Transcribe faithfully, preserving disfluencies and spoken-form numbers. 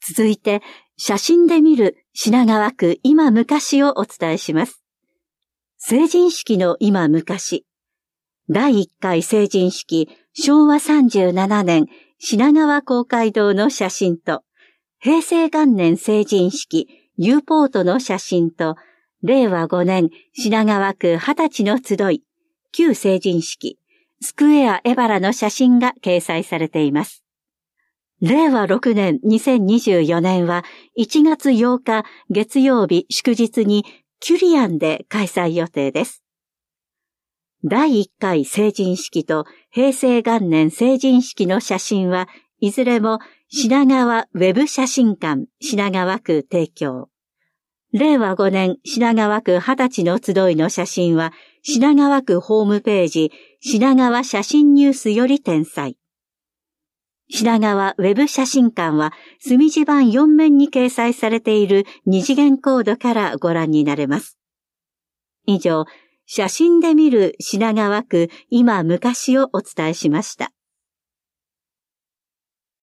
続いて、写真で見る品川区今昔をお伝えします。成人式の今昔。だいいっかい成人式、しょうわさんじゅうななねん品川公会堂の写真と、平成元年成人式、Uポートの写真と、れいわごねん品川区はたちの集い、旧成人式、スクエアエバラの写真が掲載されています。れいわろくねんにせんにじゅうよねんはいちがつようか月曜日祝日にキュリアンで開催予定です。だいいっかい成人式と平成元年成人式の写真はいずれも品川ウェブ写真館品川区提供。れいわごねん品川区はたちの集いの写真は品川区ホームページ品川写真ニュースより転載。品川ウェブ写真館は墨字版よんめんに掲載されている二次元コードからご覧になれます。以上、写真で見る品川区今昔をお伝えしました。